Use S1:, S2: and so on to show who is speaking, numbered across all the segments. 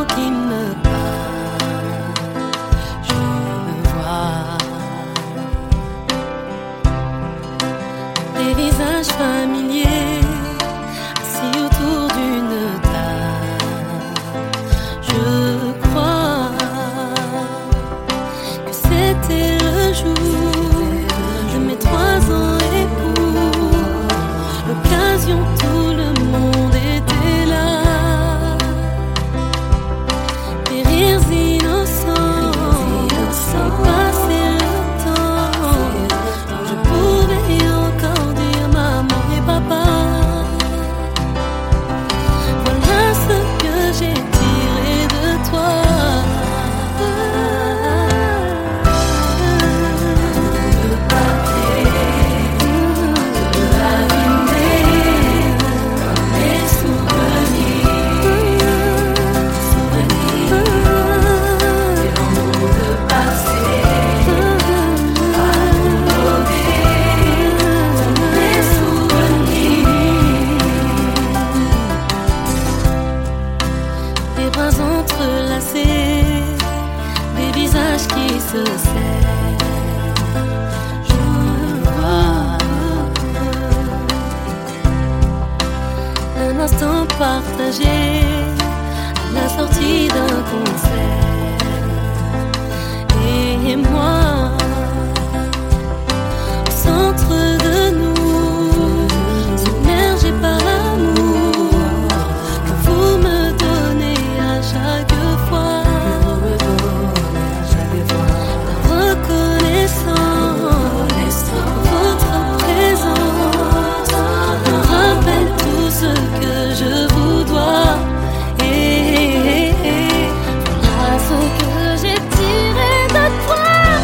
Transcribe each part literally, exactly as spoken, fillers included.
S1: qui me parle. Je vois des visages familiers assis autour d'une table. Je crois que c'était le jour de mes trois ans époux. L'occasion, tout le monde était là. Des rires innocents, sans passer le temps. Je pouvais encore dire maman et papa. Voilà ce que j'ai tiré de toi. Des bras entrelacés, des visages qui se serrent. Je vois un instant partagé à la sortie d'un concert. Et moi, au centre de nous, submergé par l'amour que vous me donnez à chaque fois. La reconnaissance, votre présence me rappelle tout ce que je vous dois. Et voilà ce que j'ai tiré de toi.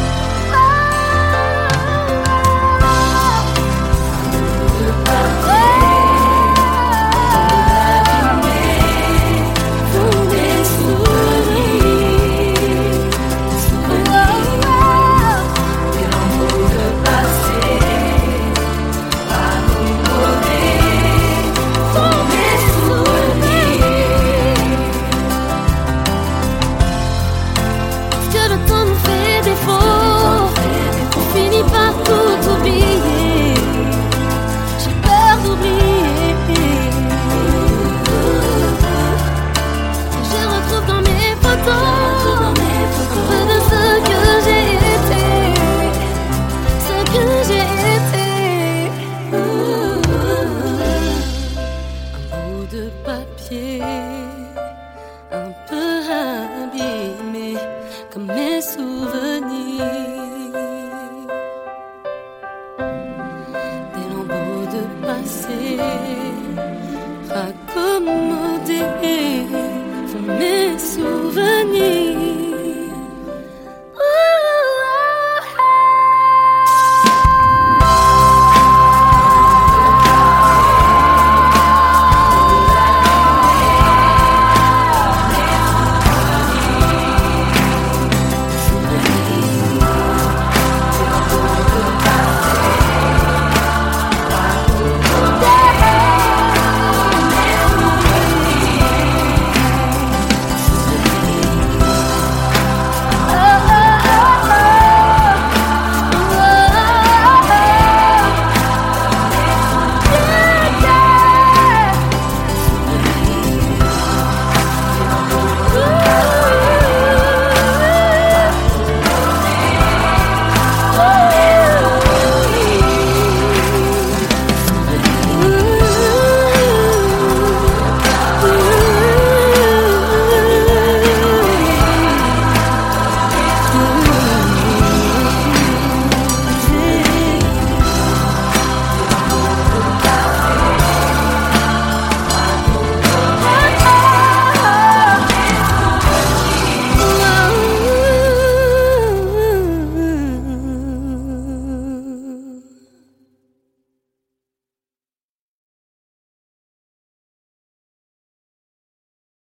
S1: De papier, un peu abîmé comme mes souvenirs, des lambeaux de passé raccommodés sont mes souvenirs.